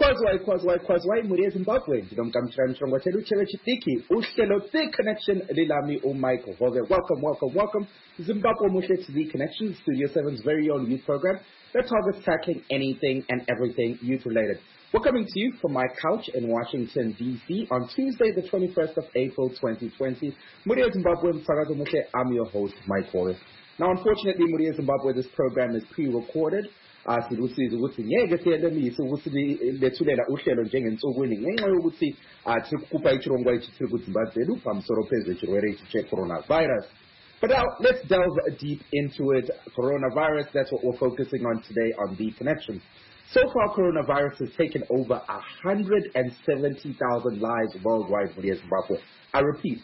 Kwazwai Muria Zimbabwe. Ndinamkamshira mshongo chedu chewe chitiki. Uhlelo The Connection lilami Michael Hove. Welcome. Zimbabwe Mushe to The Connection, Studio 7's very own youth program that targets tackling anything and everything youth related. We're coming to you from my couch in Washington, D.C. on Tuesday, the 21st of April, 2020. Muria Zimbabwe, Msakazo Mushe, I'm your host, Mike Hove. Now, unfortunately, Muria Zimbabwe, this program is pre-recorded. Silusiza ukuthi ngeke siyelemisa ukuthi lethulela uhlelo njengensukwini ngenxa yokuthi sikukhupha ichirongo echithi kuZimbabwe phamsoro phezulu echirwere che-coronavirus. But now, let's delve deep into it. Coronavirus, that's what we're focusing on today on The Connection. So far, coronavirus has taken over 170,000 lives worldwide for Zimbabwe. I repeat,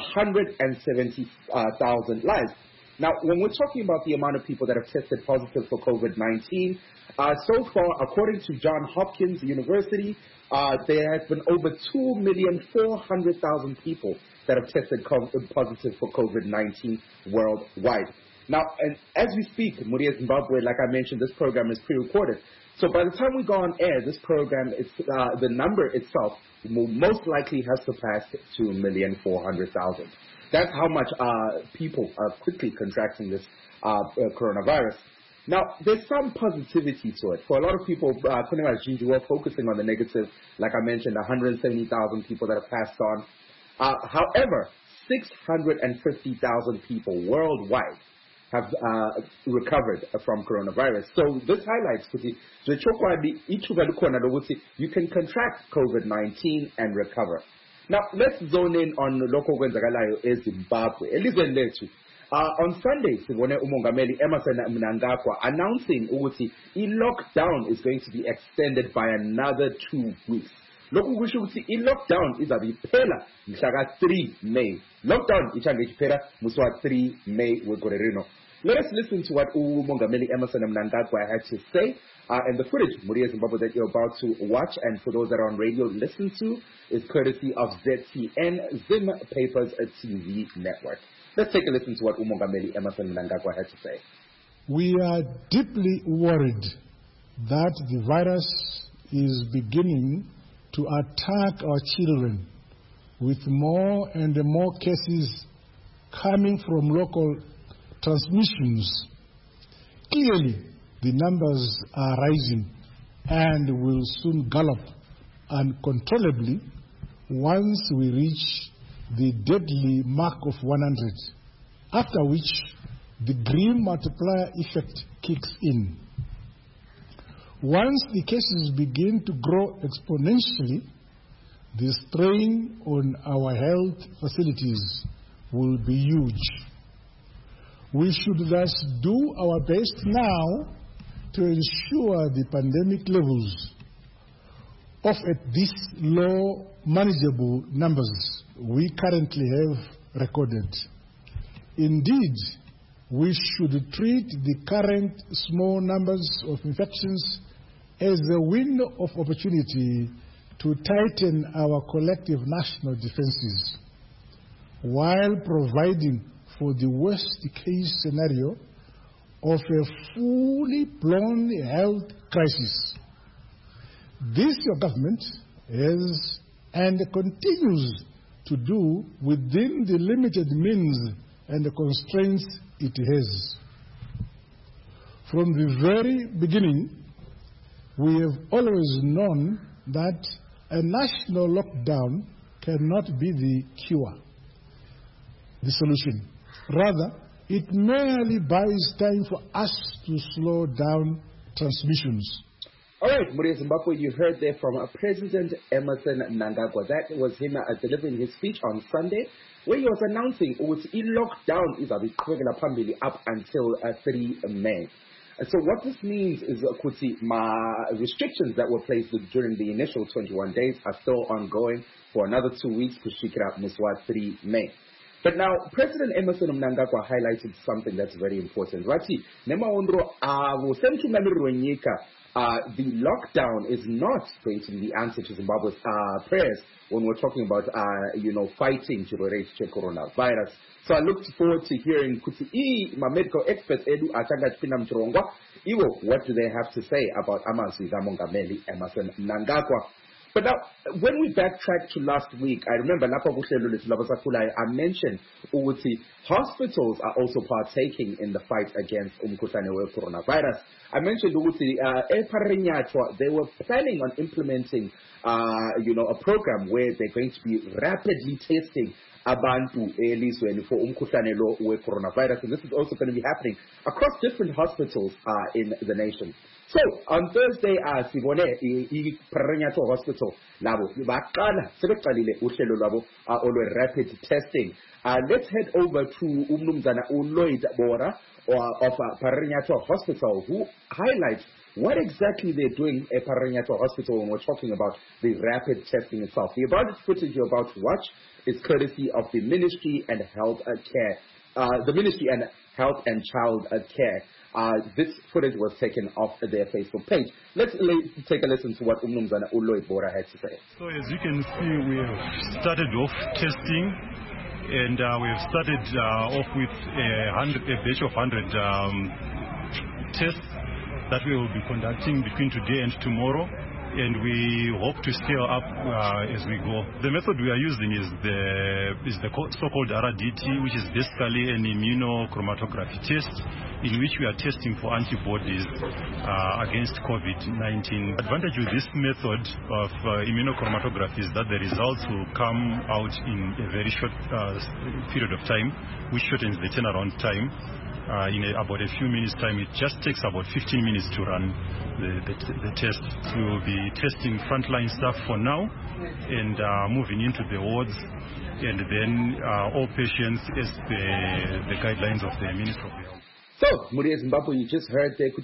170,000 lives. Now, when we're talking about the amount of people that have tested positive for COVID-19, so far, according to Johns Hopkins University, there has been over 2,400,000 people that have tested positive for COVID-19 worldwide. Now, and as we speak, Muria Zimbabwe, like I mentioned, this program is pre-recorded. So by the time we go on air, this program, the number itself will most likely have surpassed 2,400,000. That's how much people are quickly contracting this coronavirus. Now, there's some positivity to it. For a lot of people, we're focusing on the negative. Like I mentioned, 170,000 people that have passed on. However, 650,000 people worldwide have recovered from coronavirus. So this highlights you can contract COVID-19 and recover. Now, let's zone in on local kwenzakalayo eZimbabwe. Elizweni lethu. On Sunday, sibone umongameli Emmerson Mnangagwa announcing ukuthi i-lockdown is going to be extended by another 2 weeks. Lokhu kusho ukuthi i-lockdown izabe iphela mhla 3 May. Lockdown ichange iphela muswa 3 May weGorerino. Let us listen to what umongameli Emmerson Mnangagwa had to say. And the footage, Muria Zimbabwe, that you're about to watch, and for those that are on radio, listen to, is courtesy of ZTN, Zim Papers TV Network. Let's take a listen to what umongameli Emmerson Mnangagwa had to say. We are deeply worried that the virus is beginning to attack our children, with more and more cases coming from local transmissions. Clearly, the numbers are rising and will soon gallop uncontrollably once we reach the deadly mark of 100, after which the grim multiplier effect kicks in. Once the cases begin to grow exponentially, the strain on our health facilities will be huge. We should thus do our best now to ensure the pandemic levels of at this low, manageable numbers we currently have recorded. Indeed, we should treat the current small numbers of infections as a window of opportunity to tighten our collective national defenses, while providing for the worst-case scenario of a fully blown health crisis. This your government has and continues to do within the limited means and the constraints it has. From the very beginning, we have always known that a national lockdown cannot be the cure, the solution. Rather, it merely buys time for us to slow down transmissions. All right, Muria Zimbabwe, you heard there from President Emmerson Mnangagwa. That was him delivering his speech on Sunday, where he was announcing lockdown is up until 3 May. And so what this means is restrictions that were placed during the initial 21 days are still ongoing for another 2 weeks to Muswa 3 May. But now, President Emerson Mnangagwa highlighted something that's very important. Rati, the lockdown is not going to be the answer to Zimbabwe's prayers when we're talking about, fighting coronavirus. So I looked forward to hearing my medical experts, what do they have to say about Amazwi Zamongameli Emerson Mnangagwa? But now, when we backtrack to last week, I remember I mentioned hospitals are also partaking in the fight against coronavirus. I mentioned they were planning on implementing a program where they're going to be rapidly testing abantu elizweni for umkhuhlane lo we-coronavirus, and this is also going to be happening across different hospitals in the nation. So on Thursday, sibone i-Pharenyatho Hospital labo baqala sebeqalile uhlelo lwabo olwe-rapid testing. Let's head over to umnumzana uLloyd Bora of Pharenyatho Hospital, who highlights what exactly they're doing at Pharenyatho Hospital when we're talking about the rapid testing itself. The abundant footage you're about to watch is courtesy of the Ministry and Health Care, the Ministry and Health and Child Care. This footage was taken off their Facebook page. Let's take a listen to what Umnumzana uLloyd Bora had to say. So as you can see, we have started off testing, and we have started off with a batch of 100 tests that we will be conducting between today and tomorrow, and we hope to scale up as we go. The method we are using is the so-called RDT, which is basically an immunochromatography test in which we are testing for antibodies against COVID-19. The advantage with this method of immunochromatography is that the results will come out in a very short period of time, which shortens the turnaround time. In about a few minutes' time. It just takes about 15 minutes to run the test. We will be testing frontline staff for now and moving into the wards, and then all patients as the guidelines of the Ministry of Health. So, Muri Zimbabwe, you just heard the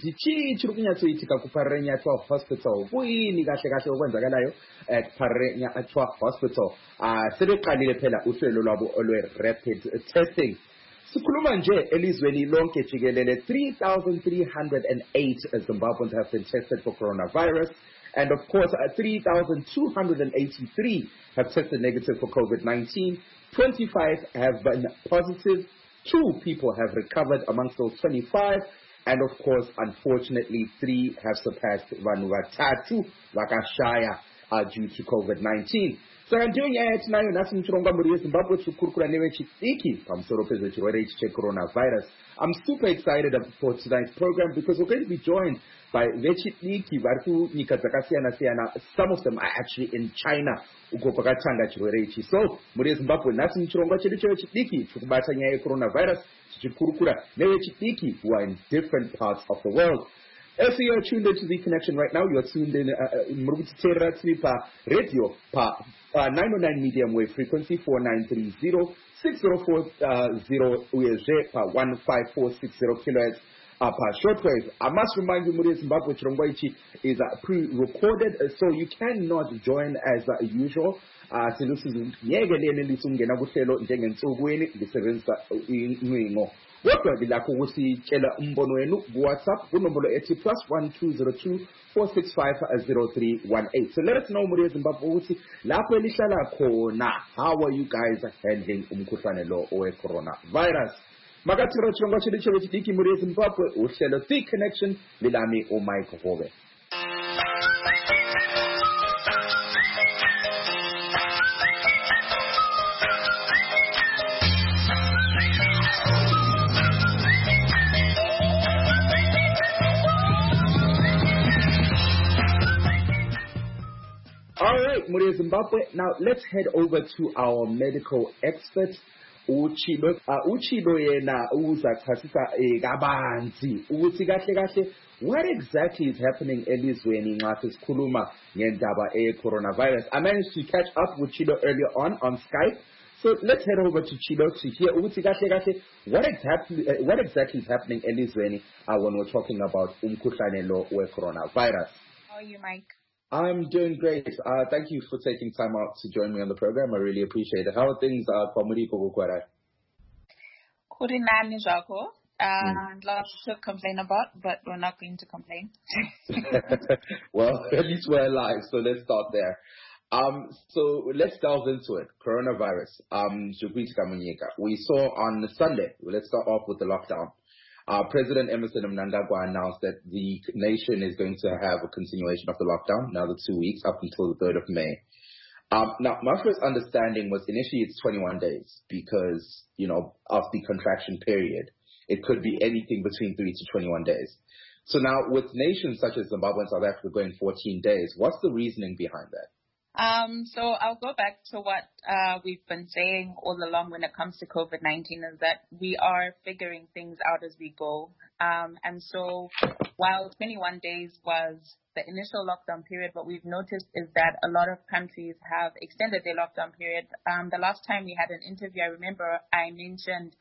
Pharenyatho Hospital. Kuyini kahle kahle okwenzakalayo at Pharenyatho Hospital. Sebeqalile phela uhlelo lwabo olwe-rapid testing. Sikhuluma nje elizweni lonke jikelele 3,308 Zimbabweans have been tested for coronavirus, and of course 3,283 have tested negative for COVID-19. 25 have been positive. 2 people have recovered amongst those 25, and of course, unfortunately, 3 have surpassed vanhu vatatu vakashaya due to COVID-19. So I'm doing tonight nasi mchirongwa muri weZimbabwe tukurukura nevechidiki pamusoro pezvechirwere ichi coronavirus. I'm super excited for tonight's program because we're going to be joined by vechidiki vari kunyika dzakasiyana siyana. Some of them are actually in China uko kwakatanga chirwere ichi. So muri weZimbabwe nasi mchirongwa chedu chevechidiki tikubata nyaya yecoronavirus tichikurukura nevechidiki who are in different parts of the world. If you are tuned into The Connection right now, you are tuned in radio 909 medium wave frequency 4930 604 1546 kilohertz shortwave. I must remind you, Muri Zimbabwe Chirongwa ichi is pre-recorded, so you cannot join as usual. Kodwa bilakho ukusitshela umbono wenu kuWhatsApp kunombolo ethi +1 202 465 0318. So let us know muri Zimbabwe ukuthi lapho elihlala khona, how are you guys handling umkhuhlane lo owe coronavirus? Makathira chirongwa chedu chevechidiki muri Zimbabwe uhlelo The Connection lilami uMike Hove. Muri Zimbabwe. Now let's head over to our medical expert Uchilo yena uzachasisa kabanzi ukuthi kahle kahle what exactly is happening elizweni nxa sisikhuluma ngendaba coronavirus. I managed to catch up with Chilo earlier on Skype. So let's head over to Chilo to hear ukuthi kahle kahle what exactly is happening elizweni when we're talking about umkhuhlane lo we coronavirus. How are you, Mike? I'm doing great. Thank you for taking time out to join me on the program. I really appreciate it. How are things, Kwamuri Kokukwara? Kurinani Jako. Lots to complain about, but we're not going to complain. Well, at least we're alive, so let's start there. So let's delve into it. Coronavirus. We saw on Sunday, let's start off with the lockdown. President Emmerson Mnangagwa announced that the nation is going to have a continuation of the lockdown, another 2 weeks, up until the 3rd of May. Now, my first understanding was initially it's 21 days because, of the contraction period. It could be anything between 3 to 21 days. So now with nations such as Zimbabwe and South Africa going 14 days, what's the reasoning behind that? So I'll go back to what we've been saying all along when it comes to COVID-19 is that we are figuring things out as we go. And so while 21 days was the initial lockdown period, what we've noticed is that a lot of countries have extended their lockdown period. The last time we had an interview, I remember I mentioned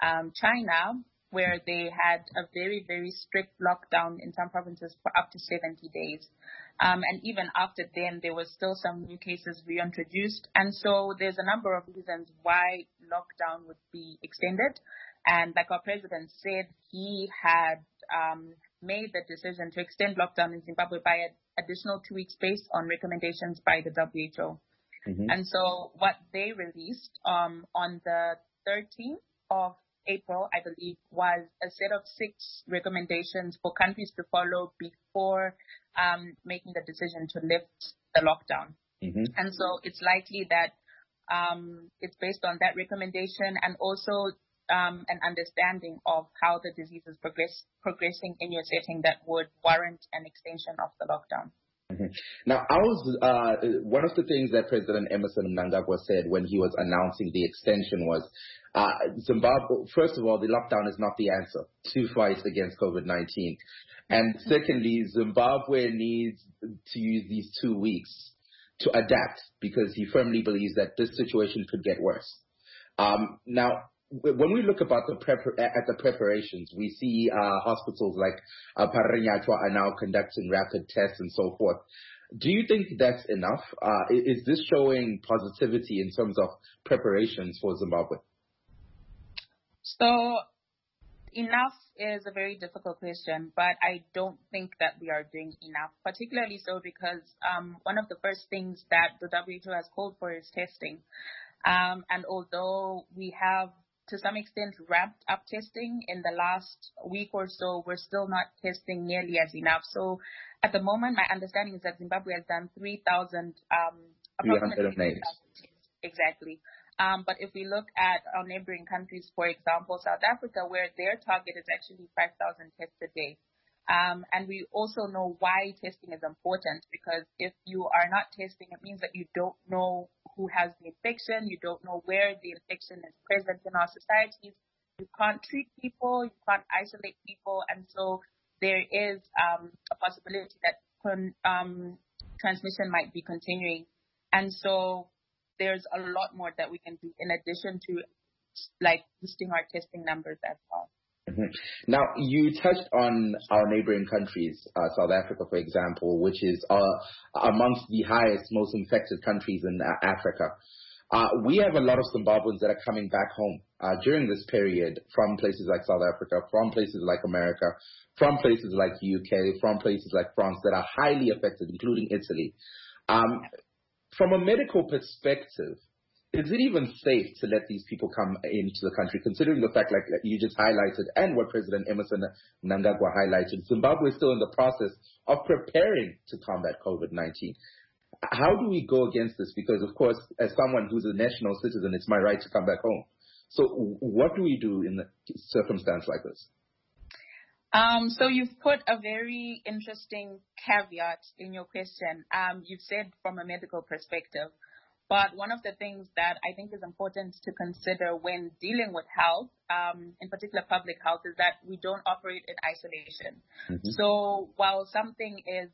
China, where they had a very, very strict lockdown in some provinces for up to 70 days. And even after then, there was still some new cases reintroduced. And so there's a number of reasons why lockdown would be extended. And like our president said, he had made the decision to extend lockdown in Zimbabwe by an additional 2 weeks based on recommendations by the WHO. Mm-hmm. And so what they released on the 13th of April, I believe, was a set of 6 recommendations for countries to follow before making the decision to lift the lockdown. Mm-hmm. And so it's likely that it's based on that recommendation and also an understanding of how the disease is progressing in your setting that would warrant an extension of the lockdown. Mm-hmm. Now, one of the things that President Emmerson Mnangagwa said when he was announcing the extension was, Zimbabwe, first of all, the lockdown is not the answer to fight against COVID-19. And secondly, Zimbabwe needs to use these 2 weeks to adapt because he firmly believes that this situation could get worse. Now, when we look about at the preparations, we see hospitals like Paranyatwa are now conducting rapid tests and so forth. Do you think that's enough? Is this showing positivity in terms of preparations for Zimbabwe? So, enough is a very difficult question, but I don't think that we are doing enough, particularly so because one of the first things that the WHO has called for is testing. And although we have to some extent ramped up testing in the last week or so, we're still not testing nearly as enough. So at the moment, my understanding is that Zimbabwe has done 3,000, approximately 3,000 tests. Exactly. But if we look at our neighboring countries, for example, South Africa, where their target is actually 5,000 tests a day. And we also know why testing is important, because if you are not testing, it means that you don't know who has the infection, you don't know where the infection is present in our societies, you can't treat people, you can't isolate people, and so there is a possibility that transmission might be continuing. And so there's a lot more that we can do in addition to like boosting our testing numbers as well. Mm-hmm. Now, you touched on our neighboring countries, South Africa, for example, which is amongst the highest, most infected countries in Africa. We have a lot of Zimbabweans that are coming back home during this period from places like South Africa, from places like America, from places like UK, from places like France that are highly affected, including Italy. From a medical perspective, is it even safe to let these people come into the country, considering the fact, like you just highlighted, and what President Emmerson Mnangagwa highlighted, Zimbabwe is still in the process of preparing to combat COVID-19. How do we go against this? Because, of course, as someone who's a national citizen, it's my right to come back home. So what do we do in a circumstance like this? So you've put a very interesting caveat in your question. You've said from a medical perspective. But one of the things that I think is important to consider when dealing with health, in particular public health, is that we don't operate in isolation. Mm-hmm. So while something is,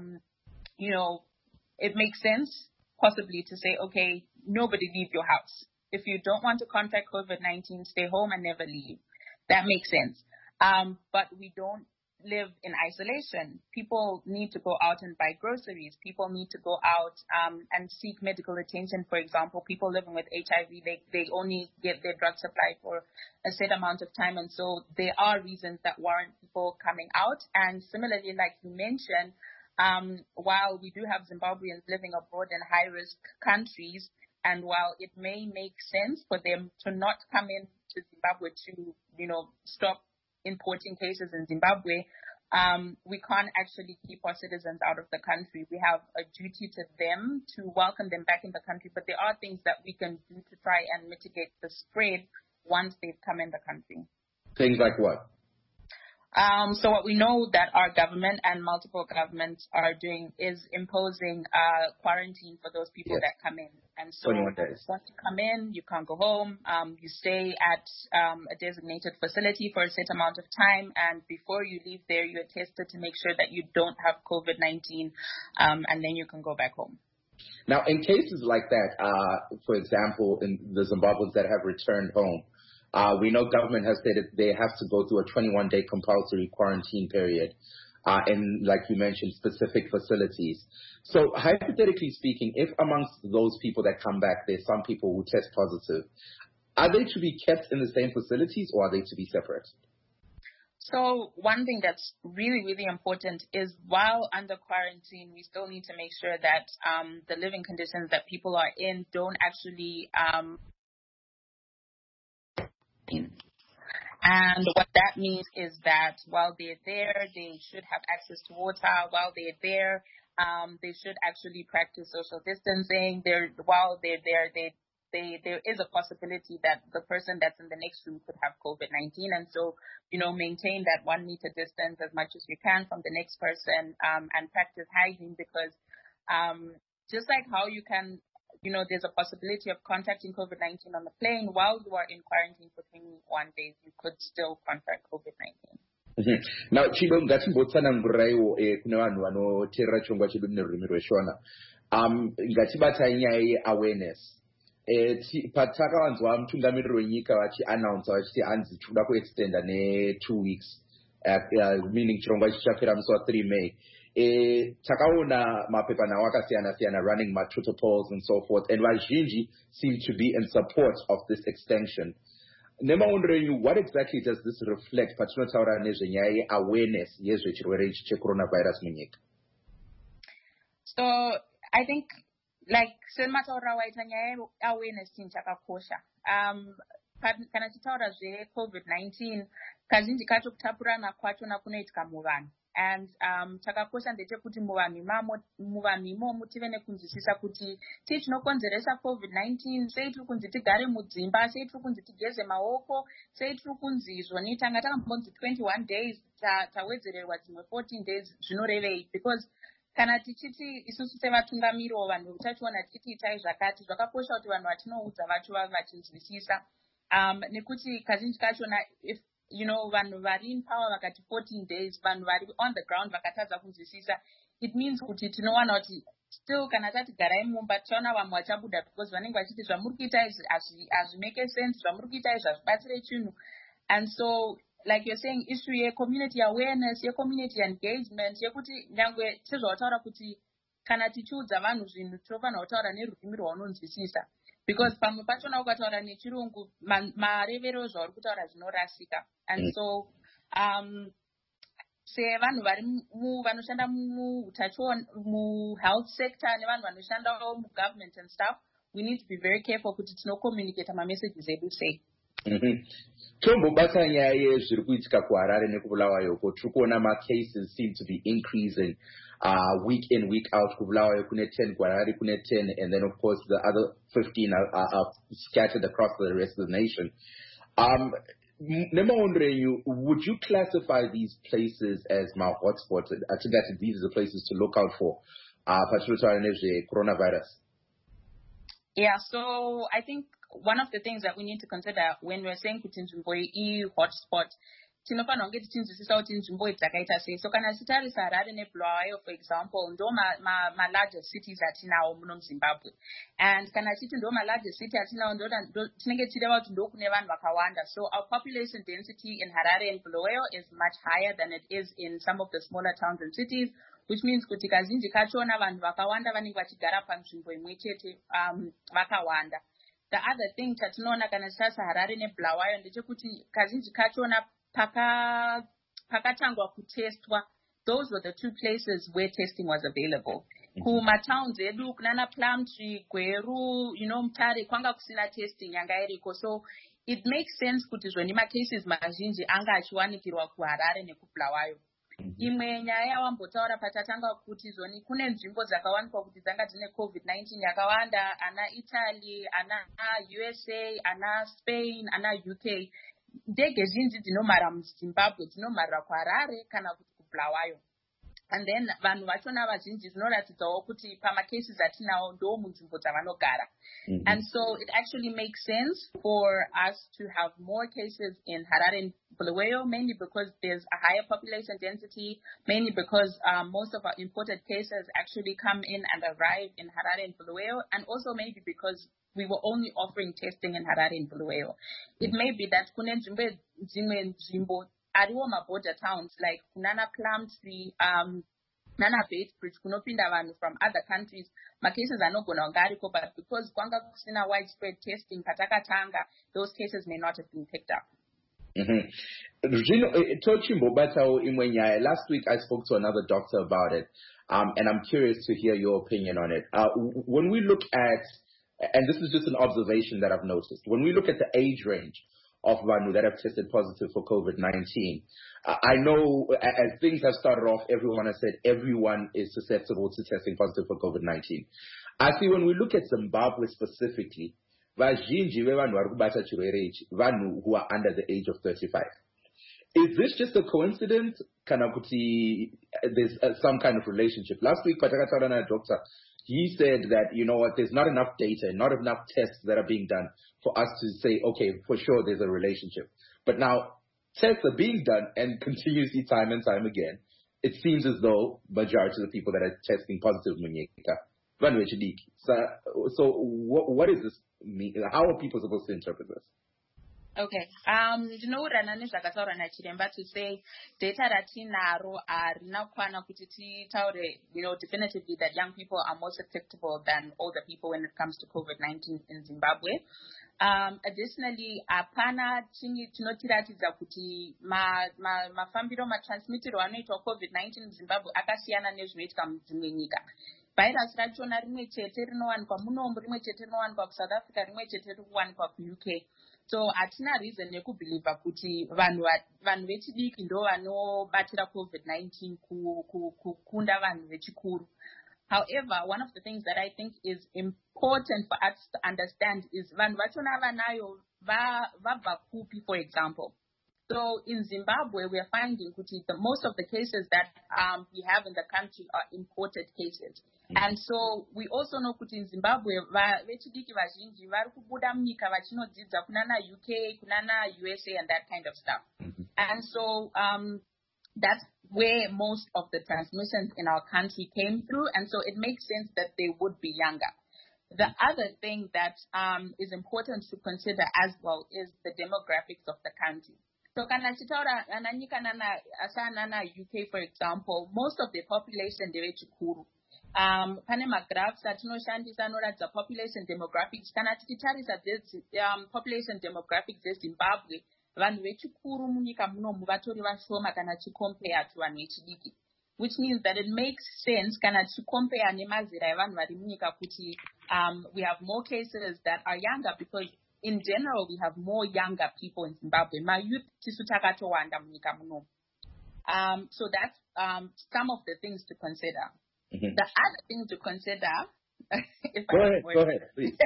it makes sense possibly to say, okay, nobody leave your house. If you don't want to contract COVID-19, stay home and never leave. That makes sense. But we don't live in isolation. People need to go out and buy groceries. People need to go out and seek medical attention. For example, people living with HIV, they only get their drug supply for a set amount of time. And so there are reasons that warrant people coming out. And similarly, like you mentioned, while we do have Zimbabweans living abroad in high-risk countries, and while it may make sense for them to not come into Zimbabwe to, stop importing cases in Zimbabwe, we can't actually keep our citizens out of the country. We have a duty to them to welcome them back in the country, but there are things that we can do to try and mitigate the spread once they've come in the country. Things like what? So what we know that our government and multiple governments are doing is imposing quarantine for those people that come in. And so 21 days. Once you come in, you can't go home. You stay at a designated facility for a set amount of time. And before you leave there, you're tested to make sure that you don't have COVID-19. And then you can go back home. Now, in cases like that, for example, in the Zimbabweans that have returned home, we know government has stated they have to go through a 21-day compulsory quarantine period in, like you mentioned, specific facilities. So hypothetically speaking, if amongst those people that come back, there's some people who test positive, are they to be kept in the same facilities or are they to be separate? So one thing that's really, really important is while under quarantine, we still need to make sure that the living conditions that people are in don't actually and what that means is that while they're there, they should have access to water. While they're there, they should actually practice social distancing. While they're there, there is a possibility that the person that's in the next room could have COVID-19. And so, maintain that 1 meter distance as much as you can from the next person and practice hygiene because just like how you can there's a possibility of contacting COVID-19 on the plane. While you are in quarantine for 21 days, you could still contract COVID-19. Now, chilo ngatimbotsananuriraiwo kune vanhu vanoteerera chirongwa chedu nerurimi rweshona. Ngatibata nyaya yeawareness. Patakawanzwa mutungamiriri wenyika vachiannounce vachiti hanzi tikuda kuextenda ne2 weeks, meaning chirongwa chichapera musi wa3 May. Takaona mapepanhau akasiyana-siyana running ma-Twitter polls and so forth, and vazhinji seem to be in support of this extension. Nemaondero enyu, what exactly does this reflect patinotaura nezvenyaya yeawareness yezvechirwere ichi checoronavirus munyika? So I think like semataura waita nyaya yeawareness chinhu chakakosha. Kana tichitaura zveCovid-19 kazhinji kacho kutapurana kwachona kunoitika muvanhu. And chakakosha ndechekuti muvanhu imomo tive nekunzwisisa kuti tii tinokonzeresa COVID-19 sei tiri kunzi tigare mudzimba, sei tiri kunzi tigeze maoko, sei tiri kunzi izvoni tanga takambonzi 21 days tawedzererwa dzimwe 14 days zvinorevei? Because kana tichiti isusu sevatungamiriwo vanhu utachiona tichiti itai zvakati, zvakakosha kuti vanhu vatinoudza vacho vave vachinzwisisa nekuti kazhinji kachona if vanhu vari in power vakati 14 days, vanhu vari on the ground vakatadza kunzwisisa, it means kuti tinowana kuti still kana tati garai mumba tichaona vamwe vachabuda because vanenge vachiti zvamuri kuita izvi hazvimake sense, zvamuri kuita izvi hazvibatsire chinhu. And so like you're saying, issue ye-community awareness, ye-community engagement, yekuti nyangwe sezvautaura kuti kana tichiudza vanhu zvinhu tinofanira kutaura nerurimi rwaunonzwisisa. Because pamwe pachona ukataura nechirungu marevero zvauri kutaura zvinorasika. And so sevanhu vanoshanda mu-health sector nevanhu vanoshandawo mu-government and stuff, we need to be very careful kuti tino-communicate ma-messages edu sei. Tombobata nyaya yezviri kuitika kuHarare nekubulawayo ko tiri kuona ma-cases seem to be increasing week in, week out. Kubulawayo kune 10, kuHarare kune 10, and then of course the other 15 are scattered across the rest of the nation. Would you classify these places as hotspots? I think that these are the places to look out for coronavirus. Yeah, so I think one of the things that we need to consider when we're saying Kutinzumboye EU hotspot tinofanira kunge tichinzwisisa kuti nzvimbo dzakaita sei. So kana tichitarisa Harare neBulawayo for example ndo ma-largest cities atinawo muno muZimbabwe, and kana tichiti ndo ma-largest city atinawo tinenge tichireva kuti ndo kune vanhu vakawanda. So our population density in Harare and Bulawayo is much higher than it is in some of the smaller towns and cities, which means kuti kazhinji kachona vanhu vakawanda vanenge vachigara panzvimbo imwe chete vakawanda. The other thing chatinoona kana tichitarisa Harare neBulawayo ndechekuti kazhinji kachona pakatangwa kutestwa, those were the two places where testing was available. Kumatowns edu kunana Plumtree, Gweru, Mutare kwanga kusina testing yanga iriko. So it makes sense kuti zvoni macases mazhinji anga achiwanikirwa kuHarare nekuBulawayo. Imwe nyaya yawambotaura patatanga kuti zvoni kune nzvimbo dzakawanikwa kuti dzanga dzine COVID-19 yakawanda, ana Italy, ana USA, ana Spain, ana UK. Ndege zhinji dzinomhara muZimbabwe dzinomarira kuHarare kana kuti kuBulawayo. And then vanhu vachona vazhinji zvinoratidzawo kuti pamacases atinawo ndo munzvimbo dzavanogara. And so it actually makes sense for us to have more cases in Harare and Bulawayo, mainly because there's a higher population density, mainly because most of our imported cases actually come in and arrive in Harare and Bulawayo, and also maybe because we were only offering testing in Harare and Bulawayo. It may be that kune nzvimbo ariwo border towns like kunana Plumtree, nana Beitbridge kunopinda vanhu from other countries, macases anogona kunge ariko, but because kwanga kusina widespread testing patakatanga, those cases may not have been picked up. Last week I spoke to another doctor about it, and I'm curious to hear your opinion on it. When we look at, and this is just an observation that I've noticed, when we look at the age range of Vanu that have tested positive for COVID-19, I know as things have started off, everyone has said everyone is susceptible to testing positive for COVID-19. I see when we look at Zimbabwe specifically, vazhinji vevanhu vari kubata chirwere ichi vanhu who are under the age of 35. Is this just a coincidence? Kana kuti there's some kind of relationship. Last week, patakataura na doctor, he said that, there's not enough data, not enough tests that are being done for us to say, okay, for sure there's a relationship. But now tests are being done and continuously time and time again. It seems as though majority of the people that are testing positive so what does this mean? How are people supposed to interpret this? Okay. Ndinourana nezvakataura nachiremba to say data ratinaro harina kwana kuti titaure, definitively that young people are more susceptible than older people when it comes to COVID-19 in Zimbabwe. Additionally, apana chinotiratidza kuti mafambiro matransmitiro anoitwa COVID-19 in Zimbabwe akasiyana nezvinoitika mudzimwe nyika. Virus rachona rimwe chete rinowanikwa munombo, rimwe chete rinowanikwa kuSouth Africa, rimwe chete rinowanikwa kuUK. So hatina reason yekubhiliva kuti vanhu vechidiki ndo vanobatira COVID-19 kukunda vanhu vechikuru. However, one of the things that I think is important for us to understand is vanhu vachona vanayo vabva kupi, for example. So in Zimbabwe, we are finding that most of the cases that we have in the country are imported cases. And so we also know that in Zimbabwe, vechidiki vazhinji vari kubuda munyika vachinodzidza kunana UK, kunana USA, and that kind of stuff. And so that's where most of the transmissions in our country came through, and so it makes sense that they would be younger. The other thing that is important to consider as well is the demographics of the country. So kana chitaura ananyika nana UK, for example, most of the population ndevechikuru. Pane magraphs atinoshandisa anoratidza population demographics. Kana tichitarisa population demographics dzeZimbabwe, vanhu vechikuru munyika munomu vatori vashoma kana tichicompare to vanhu vechidiki. Which means that it makes sense kana tichicompare nemazera evanhu vari munyika kuti we have more cases that are younger, because in general we have more younger people in Zimbabwe. Mayouth tisu takatowanda munyika munomu. So that's some of the things to consider. The other thing to consider, go ahead, please.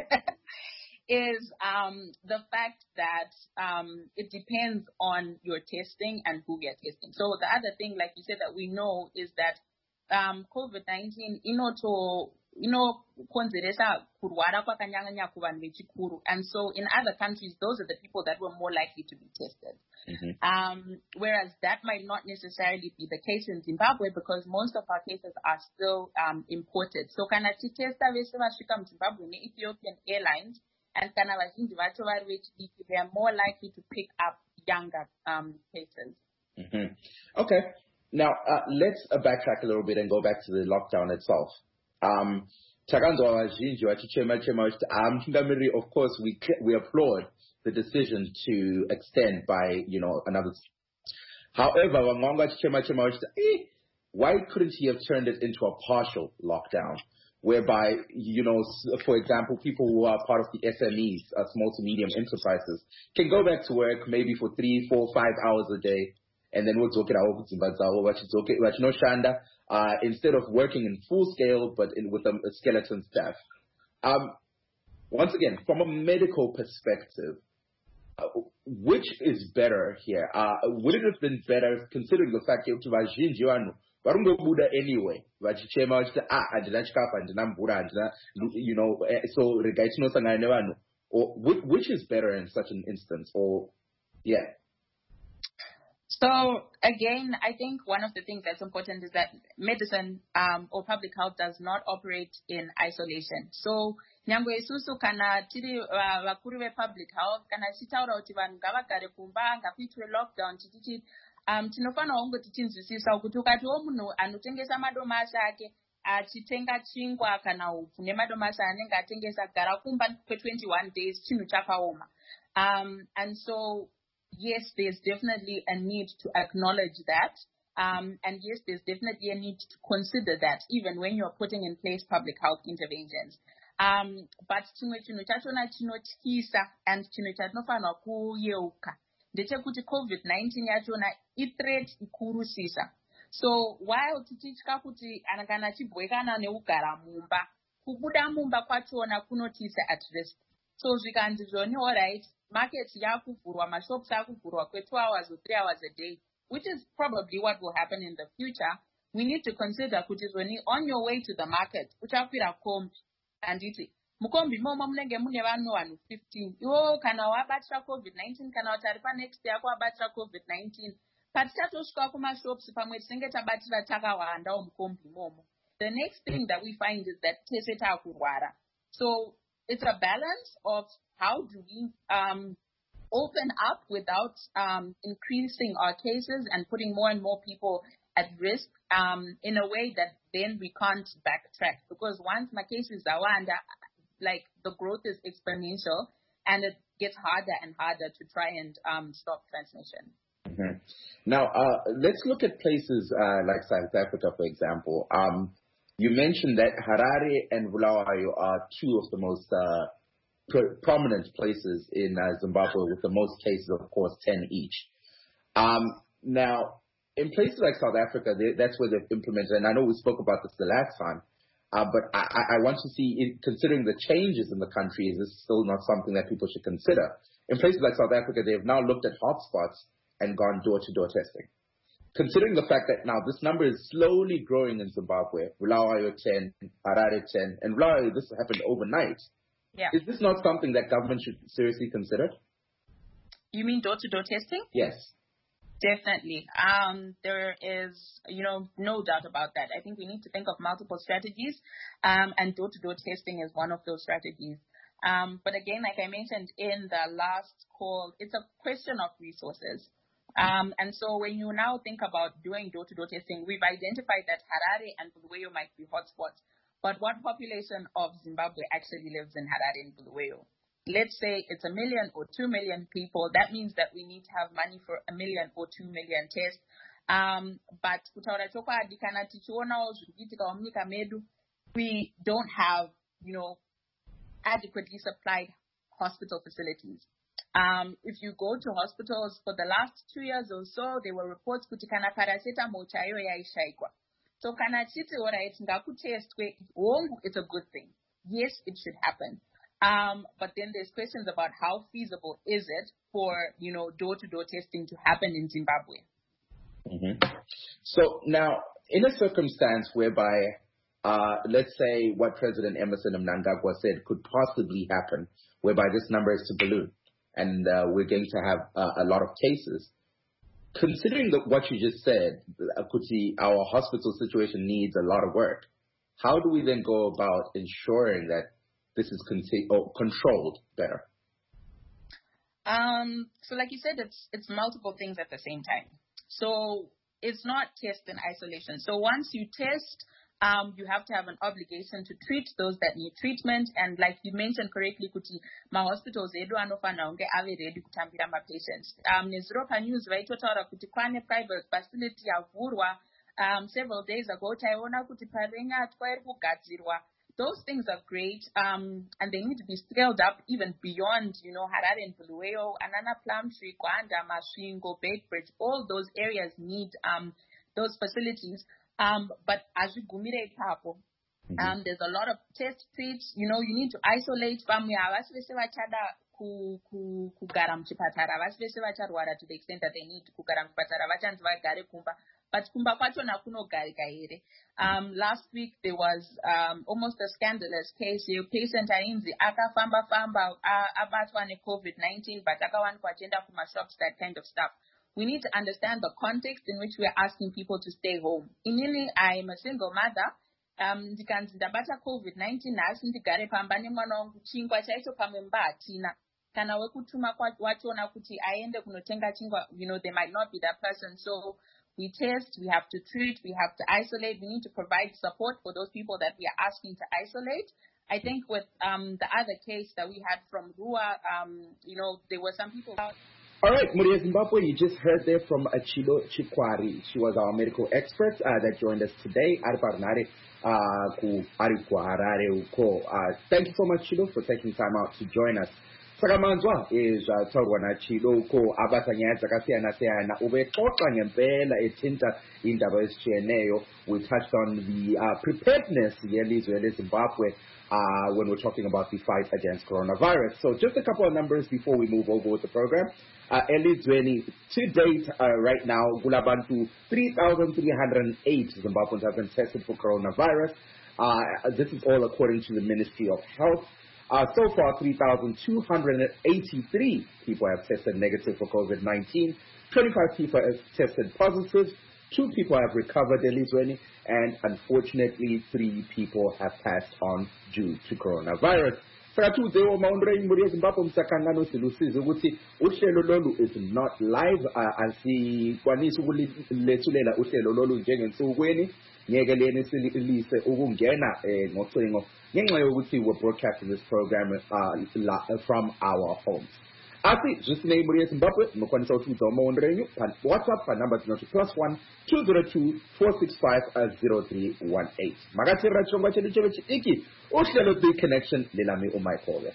is the fact that it depends on your testing and who you're testing. So the other thing, like you said, that we know is that COVID-19 inoto konzeresa kurwara kwakanyanya kuvanhu vechikuru. And so in other countries, those are the people that were more likely to be tested. Whereas that might not necessarily be the case in Zimbabwe because most of our cases are still imported. So kana tichesta vese vasvika muZimbabwe ne-Ethiopian Airlines and kana vazhinji vacho vari vechidiki, they are more likely to pick up younger cases. Okay. Now, let's backtrack a little bit and go back to the lockdown itself. Of course, we applaud the decision to extend by, another. However, why couldn't he have turned it into a partial lockdown? Whereby, for example, people who are part of the SMEs, small to medium enterprises, can go back to work maybe for 3, 4, 5 hours a day, and then we'll talk it out. Instead of working in full scale, but with a skeleton staff. Once again, from a medical perspective, which is better here? Would it have been better considering the fact that anyway, or which is better in such an instance? Or yeah. So again, I think one of the things that's important is that medicine or public health does not operate in isolation. So nyangwe isusu kana tiri vakuru ve-public health kana tichitaura kuti vanhu ngavagare kumba ngakuitwe lockdown titichi tinofanira kunge tichinzwisisa kuti ukatiwo munhu anotengesa madomasi ake achitenga chingwa kana upfu nemadomasi anenge atengesa gara kumba kwe21 days chinhu chakaoma. And so yes, there's definitely a need to acknowledge that. And yes, there's definitely a need to consider that even when you're putting in place public health interventions. But chimwe chinhu chachona chinotyisa and chinhu chatinofanira kuyeuka ndechekuti COVID-19 yachona i-threat ikurusisa. So while tichitya kuti kana chibwekana neugara mumba, kubuda mumba kwachona kunotiisa at risk. So zvikanzi zvoni alright, markets yakuvhurwa, mashops akuvhurwa kwe 2 hours or 3 hours a day, which is probably what will happen in the future. We need to consider kuti zvoni on your way to the market uchakwira kombi anditi mukombi momo munenge mune vanhu 15. Iwo kana wabatira COVID-19 kana watari pa next yako wabatira COVID-19. Patichatosvika kumashops pamwe tinenge tabatira takawanda mukombi momo. The next thing that we find is that tese takurwara. So it's a balance of how do we open up without increasing our cases and putting more and more people at risk in a way that then we can't backtrack. Because once my cases are under, like the growth is exponential and it gets harder and harder to try and stop transmission. Now, let's look at places like South Africa, for example. You mentioned that Harare and Bulawayo are two of the most prominent places in Zimbabwe with the most cases, of course, 10 each. Now, in places like South Africa, that's where they've implemented, and I know we spoke about this the last time, but I want to see, considering the changes in the country, is this still not something that people should consider? In places like South Africa, they've now looked at hotspots and gone door-to-door testing. Considering the fact that now this number is slowly growing in Zimbabwe, Bulawayo 10, Harare 10, and Bulawayo, this happened overnight. Yeah. Is this not something that government should seriously consider? You mean door-to-door testing? Yes. Definitely. There is, no doubt about that. I think we need to think of multiple strategies, and door-to-door testing is one of those strategies. But again, like I mentioned in the last call, it's a question of resources. And so when you now think about doing door-to-door testing, we've identified that Harare and Bulawayo might be hotspots. But what population of Zimbabwe actually lives in Harare and Bulawayo? Let's say it's 1 million or 2 million people. That means that we need to have money for 1 million or 2 million tests. But we don't have, adequately supplied hospital facilities. If you go to hospitals for the last 2 years or so, there were reports kuti kana paracetamol chaiyo yaishaikwa. So kana chiti alright ngakutestwe hongu, it's a good thing. Yes, it should happen. But then there's questions about how feasible is it for, door-to-door testing to happen in Zimbabwe. So now, in a circumstance whereby let's say what President Emerson Mnangagwa said could possibly happen, whereby this number is to balloon, and we're going to have a lot of cases. Considering what you just said, Kuti, our hospital situation needs a lot of work. How do we then go about ensuring that this is controlled better? So like you said, it's multiple things at the same time. So it's not test and isolation. So once you test, you have to have an obligation to treat those that need treatment. And like you mentioned correctly, Kuti, my hospitals edu anofana unge ave ready kutambira ma patients. Nezropa news vaitotaura kuti kwane private facility yavhurwa several days ago. Taiona kuti parenga twari kugadzirwa. Those things are great, and they need to be scaled up even beyond, Harare and Bulawayo, Anana, Plumtree, Kwanda, Masvingo, Bedford. All those areas need those facilities. But as you gumire papo, there's a lot of test treats. You need to isolate family. Kugaram chipatara. To the extent that they need to kugaram chipatara. Vachanzwa gare kumba. But kumba kwacho na kuno gari gaire. Last week there was almost a scandalous case. A patient ainzi akafamba abatwa ne COVID-19, but akawan kwa agenda kuma shops, that kind of stuff. We need to understand the context in which we're asking people to stay home. Inini, I'm a single mother. Ndikanzi ndabata COVID-19 nasi ndigare pamba nemwana wangu chingwa chaicho pamemba atina. Kana wekutuma wachona kuti aende kunotenga chingwa, they might not be that person. So we test, we have to treat, we have to isolate. We need to provide support for those people that we are asking to isolate. I think with the other case that we had from Rua, there were some people out. All right, Muria Zimbabwe, you just heard there from Achilo Chikwari. She was our medical expert that joined us today. Thank you so much, Chilo, for taking time out to join us. Sakamanzwa is Togwana Chilo ko abatanya zakasiana ubexoxa ngempela ethinta indaba ezitshiyeneyo. We touched on the preparedness yelizwe leZimbabwe when we're talking about the fight against coronavirus. So just a couple of numbers before we move over with the program. Elizweni, to date, right now, Gulabantu, 3,308 Zimbabweans have been tested for coronavirus. This is all according to the Ministry of Health. So far, 3,283 people have tested negative for COVID-19. 25 people have tested positive. 2 people have recovered, Elizweni, and unfortunately, 3 people have passed on due to coronavirus. Is not live. Asikwanisa ukulethulela uhlelo lolu njengensukwini ngekeleni silise ukungena ngocingo ngenxa yokuthi we're broadcasting this program from our homes. Asi just name Muria Zimbabwe mukwanisa ukuthuza umonde renyu WhatsApp pa number +1 202 465 0318. Makatira chonga chedu chelo chitiki uhlelo The Connection lelami uMichael.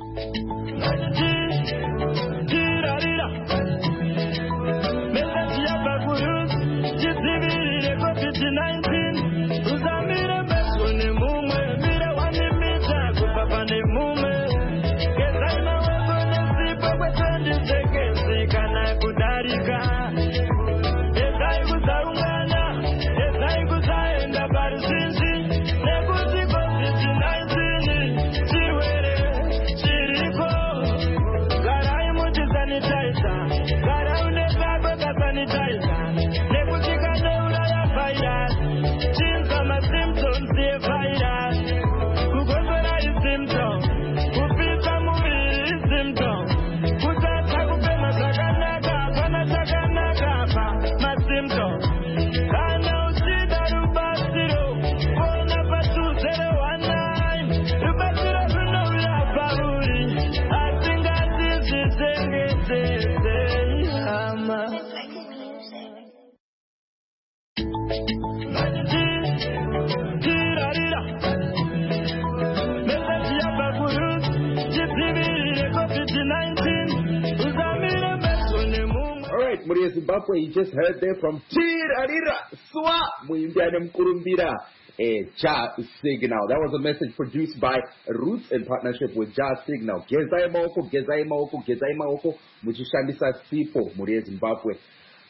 Muria Zimbabwe, you just heard there from Tirarira Swa Muimbiane Mkurumbira Ja Signal. That was a message produced by Roots in partnership with Ja Signal. Gezai Maoko, Mujishandisa Sipo, Muria Zimbabwe.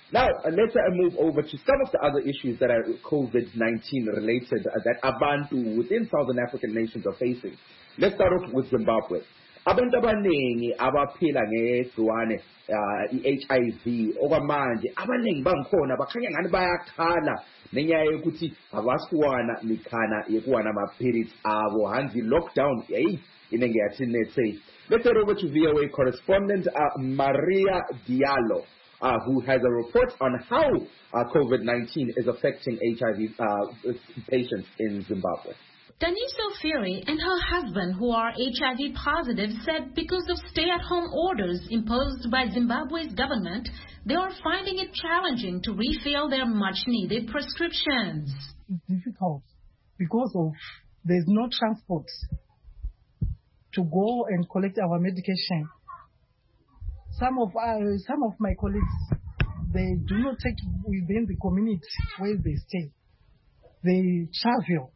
Now, let's move over to some of the other issues that are COVID-19 related that abantu within Southern African nations are facing. Let's start off with Zimbabwe. Abantu abaningi abaphila ngegciwane i-HIV okwamanje abaningi bangikhona bakhanya ngani bayakhala nenya yokuthi abasiwana likhana yekuwana ama-periods abo hanzi lockdown inenge yathini let's say. Let's head over to VOA correspondent Maria Diallo, who has a report on how COVID-19 is affecting HIV patients in Zimbabwe. Daniso Fury and her husband, who are HIV positive, said because of stay-at-home orders imposed by Zimbabwe's government, they are finding it challenging to refill their much-needed prescriptions. It's difficult because of there's no transport to go and collect our medication. Some of my colleagues, they do not take within the community where they stay. They travel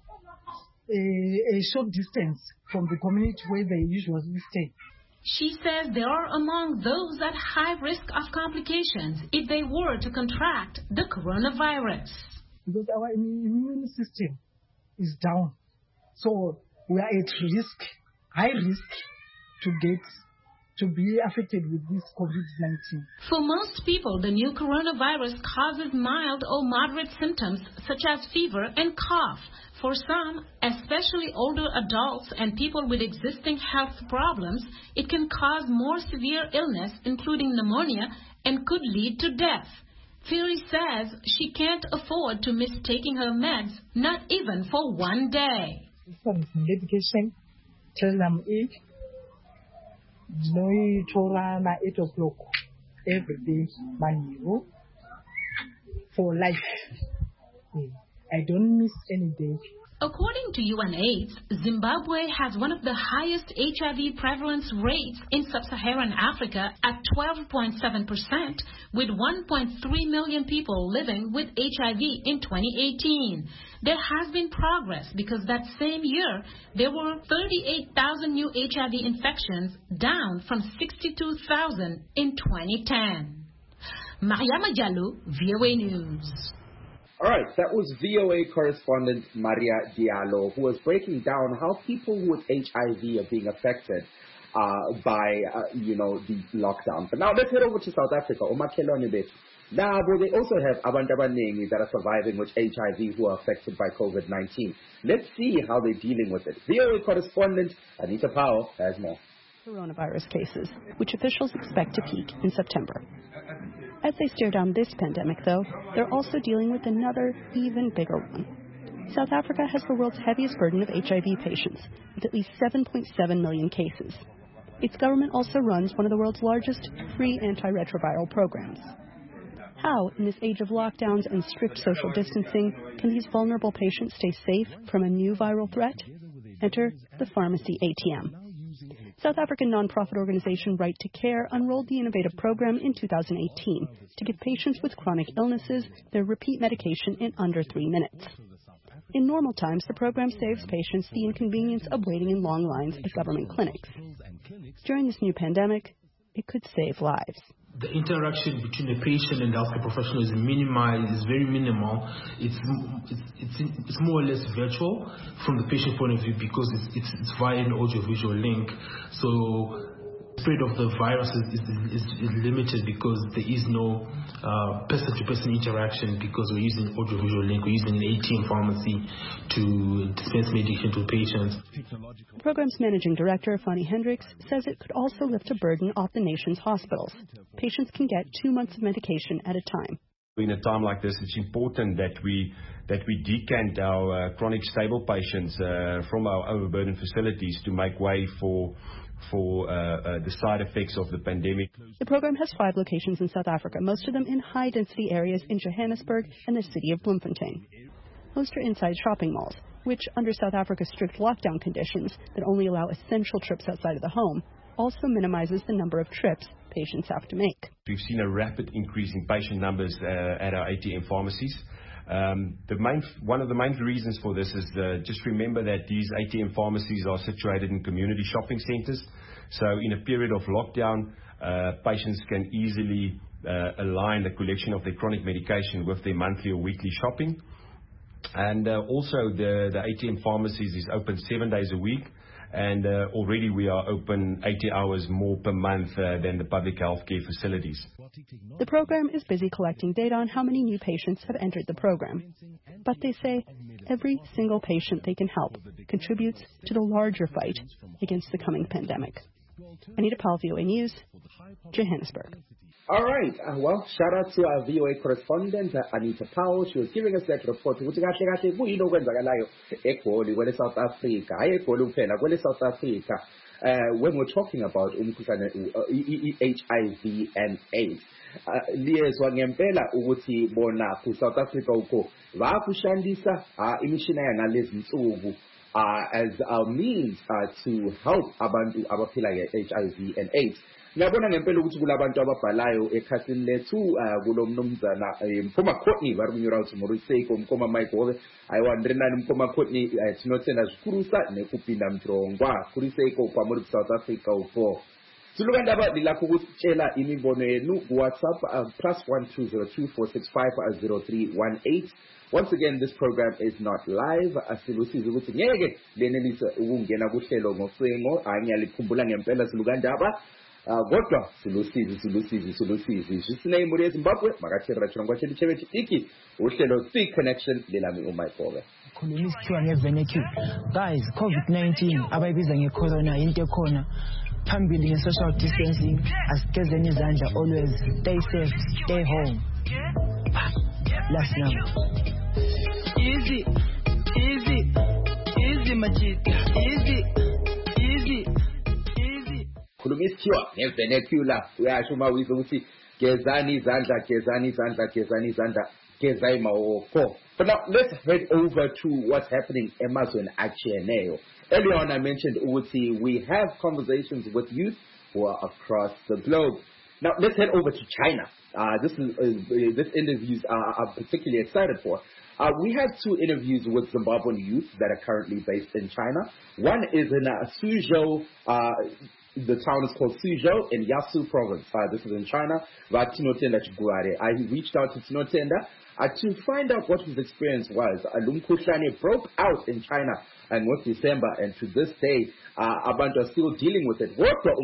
a short distance from the community where they usually stay. She says they are among those at high risk of complications if they were to contract the coronavirus. Because our immune system is down. So we are at risk, high risk to be affected with this COVID-19. For most people, the new coronavirus causes mild or moderate symptoms such as fever and cough. For some, especially older adults and people with existing health problems, it can cause more severe illness, including pneumonia, and could lead to death. Fury says she can't afford to miss taking her meds, not even for one day. Some medication, tell them eat. No, 8 o'clock every day, for life. I don't miss any day. According to UNAIDS, Zimbabwe has one of the highest HIV prevalence rates in sub-Saharan Africa at 12.7%, with 1.3 million people living with HIV in 2018. There has been progress because that same year, there were 38,000 new HIV infections, down from 62,000 in 2010. Mariama Diallo, VOA News. All right, that was VOA correspondent Maria Diallo, who was breaking down how people with HIV are being affected by, the lockdown. But now let's head over to South Africa. Now, they also have abantu abaningi that are surviving with HIV who are affected by COVID-19. Let's see how they're dealing with it. VOA correspondent Anita Powell has more. Coronavirus cases, which officials expect to peak in September. As they stare down this pandemic, though, they're also dealing with another, even bigger one. South Africa has the world's heaviest burden of HIV patients, with at least 7.7 million cases. Its government also runs one of the world's largest free antiretroviral programs. How, in this age of lockdowns and strict social distancing, can these vulnerable patients stay safe from a new viral threat? Enter the pharmacy ATM. South African nonprofit organization Right to Care unrolled the innovative program in 2018 to give patients with chronic illnesses their repeat medication in under 3 minutes. In normal times, the program saves patients the inconvenience of waiting in long lines at government clinics. During this new pandemic, it could save lives. The interaction between the patient and the healthcare professional is minimized, is very minimal. It's more or less virtual from the patient point of view because it's via an audio-visual link. So the spread of the virus is limited because there is no person-to-person interaction because we're using audio-visual link. We're using an ATM pharmacy to dispense medication to patients. The program's managing director, Fanny Hendricks, says it could also lift a burden off the nation's hospitals. Patients can get 2 months of medication at a time. In a time like this, it's important that we decant our chronic stable patients from our overburdened facilities to make way for the side effects of the pandemic. The program has 5 locations in South Africa, most of them in high-density areas in Johannesburg and the city of Bloemfontein. Most are inside shopping malls, which, under South Africa's strict lockdown conditions that only allow essential trips outside of the home, also minimizes the number of trips patients have to make. We've seen a rapid increase in patient numbers at our ATM pharmacies. One of the main reasons for this is just remember that these ATM pharmacies are situated in community shopping centers. So in a period of lockdown, patients can easily align the collection of their chronic medication with their monthly or weekly shopping. And also the ATM pharmacies is open 7 days a week, and already we are open 80 hours more per month than the public healthcare facilities. The program is busy collecting data on how many new patients have entered the program. But they say every single patient they can help contributes to the larger fight against the coming pandemic. Anita Powell, VOA News, Johannesburg. All right. Well, shout out to our VOA correspondent, Anita Powell. She was giving us that report. When we're talking about HIV and AIDS, liyezwa ngempela ukuthi bona ku South Africa uko vakushandisa imishina yangalezi nsuku as our means to help abantu abaphila nge-HIV and AIDS. Ngiyabona ngempela ukuthi kulabantu ababhalayo ekhasini lethu kulomnumzana Mkhoma Courtney varunyura ukuthi Moriseko Mkhoma Michael ayiwandrenani Mkhoma Courtney tinotenda zvikurusa nekupinda mtirongwa kuriseko kwamuri South Africa uko. Zulukandaba lilakho ukutshela imibono yenu WhatsApp +12024650318. Once again, this program is not live. Asilusizi ukuthi ngeke lenelise ukungena kuhlelo ngocingo angiyalikhumbula ngempela Zulukandaba. Godwa sulusizi jisine muri eZimbabwe makachira chirongwa chedu chevechitiki uhlelo Big Connection lelami uMayibobe khulumisa kuthiwa ngevenecule. Guys, COVID-19 abayibiza ngecorona into ekhona phambili nge-social distancing asigezeni izandla always stay safe stay home. Last number easy majita easy khulumisiwa ngevenecula uyasho uma wizo ukuthi gezani izandla gezai maoko. But now let's head over to what's happening emazweni achiyeneyo. Earlier on I mentioned ukuthi we have conversations with youth who are across the globe. Now let's head over to China. This interviews I'm particularly excited for. We had 2 interviews with Zimbabwean youth that are currently based in China. One is in Suzhou. The town is called Suzhou in Yasu province. This is in China. I reached out to Tinotenda to find out what his experience was. Lumkhuhlane broke out in China and was December, and to this day, abantu are still dealing with it.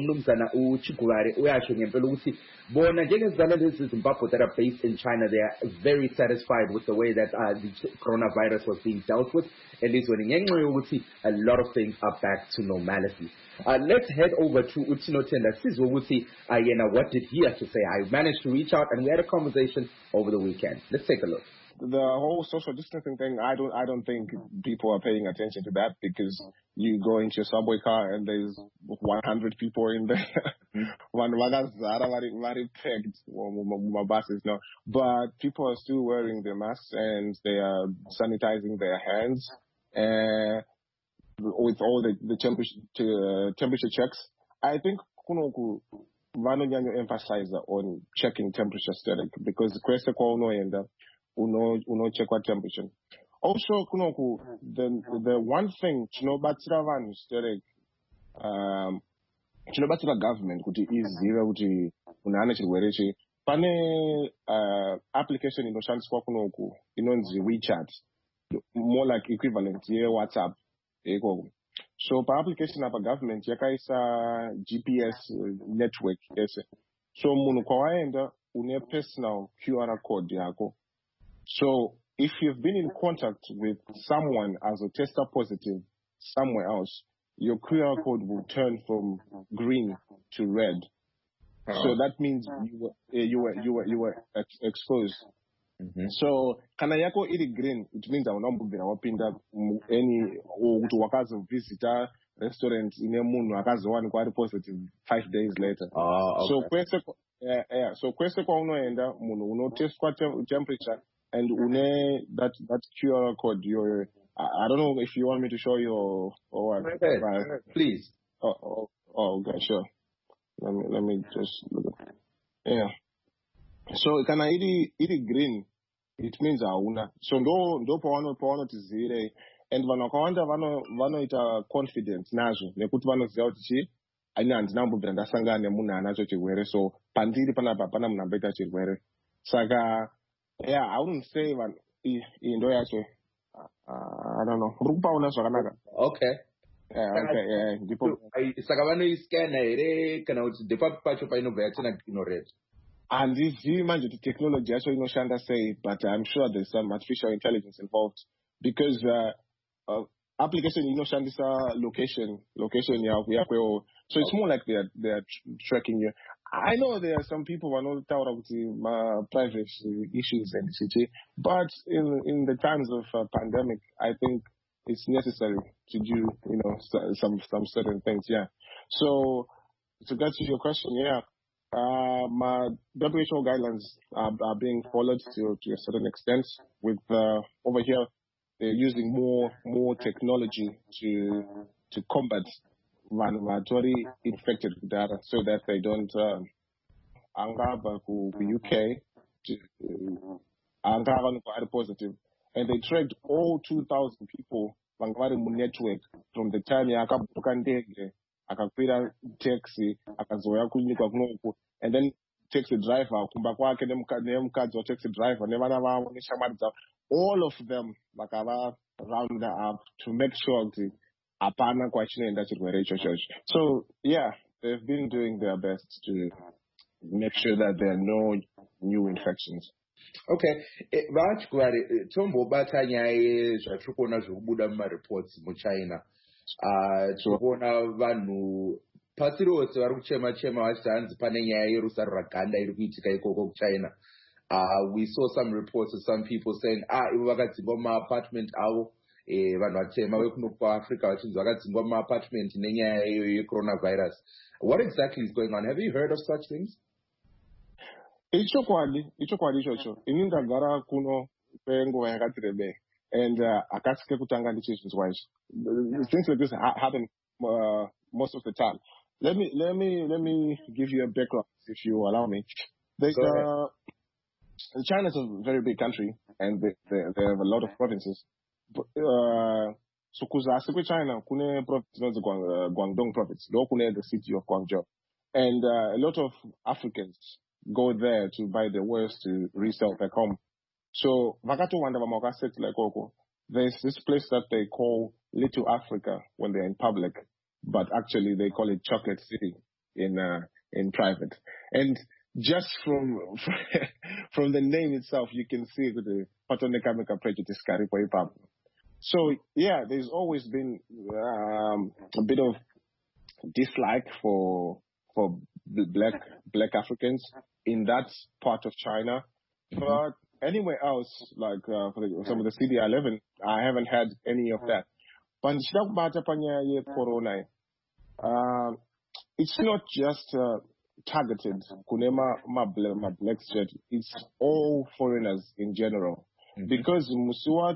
Zimbabwe that are based in China, they are very satisfied with the way that the coronavirus was being dealt with. At least when a lot of things are back to normality. Let's head over to Utinotenda Sizwuti. What did he have to say? I managed to reach out and we had a conversation over the weekend. Let's take a look. The whole social distancing thing, I don't think people are paying attention to that because you go into your subway car and there's 100 people in there. Very packed my buses, no. But people are still wearing their masks and they are sanitizing their hands. With all the temperature checks, I think Vano emphasize on checking temperature steady because the question and uno check what temperature. Also, the one thing chinobatsira vanhu steady chinobatsira government kuti izive kuti munhu ane chirwere chi pane application inoshandiswa kunoku inonzi WeChat, more like equivalent WhatsApp. So per application of a government yakaisa GPS network yes. So munhu kwawaenda une personal QR code yako. So if you've been in contact with someone as a tester positive somewhere else, your QR code will turn from green to red. So that means you were exposed. Mm-hmm. So kana yako iri green, it means awunambubvira wapinda any kuti wakazo visitor restaurant ine munhu akazowanikwa ari positive 5 days later. Okay. So kwese kwaunoenda munhu unotestwa temperature and une that QR code. I don't know if you want me to show you or what. Please. Okay, sure. Let me just look at it. Yeah. So kana iri green, it means auna. So ndo pawano tizire and vanhu vakawanda vanoita confidence nazvo nekuti vanoziva kuti aina handinambobvira ndasangana nemunhu anacho chirwere, so pandiri panapa pana munhu amboita chirwere. Saka yeah, I wouldn't say vanhu iyi ndo yacho. I don't know. Uri kupaona zvakanaka? Okay. Okay, ndipo saka vanoiscana here kana kuti ndepapi pacho painobva yatena ignorate? Handizivi manje kuti technology yacho inoshanda sei, but I'm sure there's some artificial intelligence involved because application inoshandisa location yako, so it's more like they're tracking you. I know there are some people who know about private issues and such, but in the times of pandemic, I think it's necessary to do, some certain things. Yeah. So to get to your question, yeah, my WHO guidelines are being followed to a certain extent. With over here, they're using more technology to combat already infected data, so that they don't angaba ku UK angaba are positive, and they tracked all 2,000 people vangari mu network from the time yakabuka ndege akakwira taxi akazoya kunyika kunoku, and then taxi driver kumba kwake nemukadzi wa taxi driver nevana vavo neshamwari dzavo, all of them vakava round up to make sure kuti apana kwachinoenda chirwere ichocho. So yeah, they've been doing their best to make sure that there are no new infections. Okay, vachikuvare tombobata nyaya zvatiri kuona zvikubuda mumareports muchina. Tiri kuona vanhu pasi rose vari kuchema vachiti hanzi pane nyaya yerusaro raganda iri kuitika ikoko kuchina. We saw some reports of some people saying ivo vakadzingwa mumaapartment avo, vanhu vatema vekuno kuafrica vachinzi vakadzingwa mumaapartment nenyaya yecoronavirus. What exactly is going on? Have you heard of such things? Ichokwadi ichocho. Ini ndagara kuno kwenguva yakati rebei, and akasike kutanga ndichinzwa izvi. Things like this happen most of the time. Let me give you a background, if you allow me. China is a very big country, and they have a lot of provinces. So kuzasi kwe China, kune province Guangdong province, lo kune the city of Guangzhou, and a lot of Africans go there to buy the wares to resell back home. So vakato wanda vamaka set like oko. There's this place that they call Little Africa when they're in public, but actually they call it Chocolate City in private. And just from the name itself, you can see the Patonekamika prejudice carry for hip hop. So yeah, there's always been a bit of dislike for black Africans in that part of China, but anywhere else, like for some of the city I live in, I haven't had any of that. But corona, it's not just targeted kunema ma black street. It's all foreigners in general. Because Musua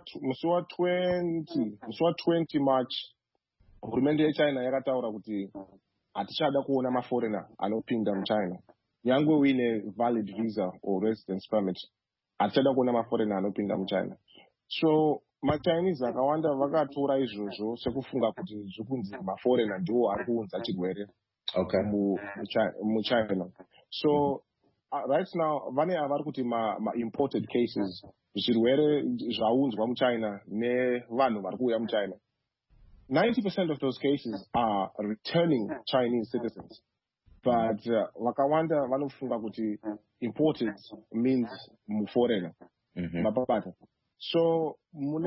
20 March, hurumende China yakataura kuti atichada kuona ma foreigner anopinda muChina. Nyangwe wine valid visa or residence permit, atichada kuona ma foreigner anopinda muChina. So ma Chinese akawanda vakatora izvozvo sekufunga kuti zvikunzi ma foreigner ndiwo ari kuunza chirwere muChina. So right now vane avari kuti ma imported cases zvirwere zvaunzwa muChina nevanhu vari kuuya muChina. 90% of those cases are returning Chinese citizens. But wakawanda vanofunga kuti imported means foreigner. So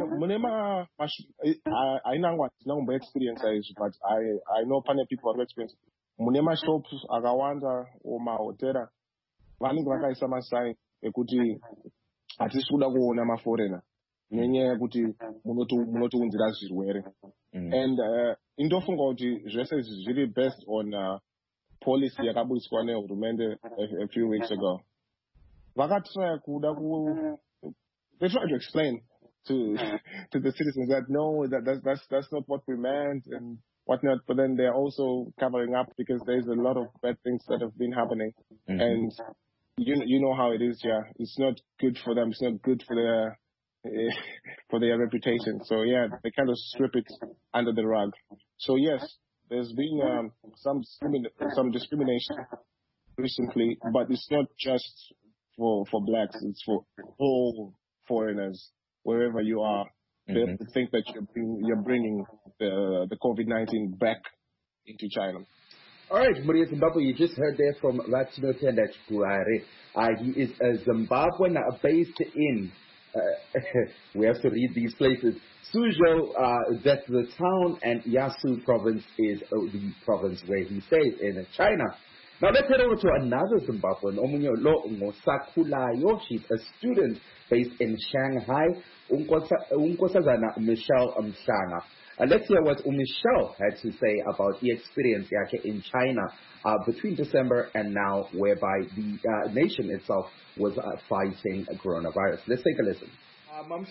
I know experience is, but I know plenty people have experience. Munema shops akawanda or mahotera vanenge vakaisa masai ekuti atisuda kuona ma foreigner nenyaya yekuti munotiunzira zvirwere. And indofunga kuti zvese zviri based on policy yakabudiswa nehurumende a few weeks ago. Vakatry kuda they tried to explain to the citizens that no, that's not what we meant and whatnot, but then they're also covering up because there's a lot of bad things that have been happening. And you know how it is, yeah. It's not good for them. It's not good for their reputation. So yeah, they kind of strip it under the rug. So yes, there's been some discrimination recently, but it's not just for blacks, it's for all foreigners, wherever you are. They think that you're bringing the COVID-19 back into China. All right, Maria Zimbabwe, you just heard there from Latino Tendach Guare. He is a Zimbabwean based in, we have to read these places, Suzhou, that's the town, and Yasu province is the province where he stays in China. Now let's head over to another Zimbabwean, Omunyo Lo Ngosakulayo. She's a student based in Shanghai, Unkosazana Michelle Mshanga. Let's hear what Michelle had to say about the experience in China between December and now, whereby the nation itself was fighting coronavirus. Let's take a listen. How you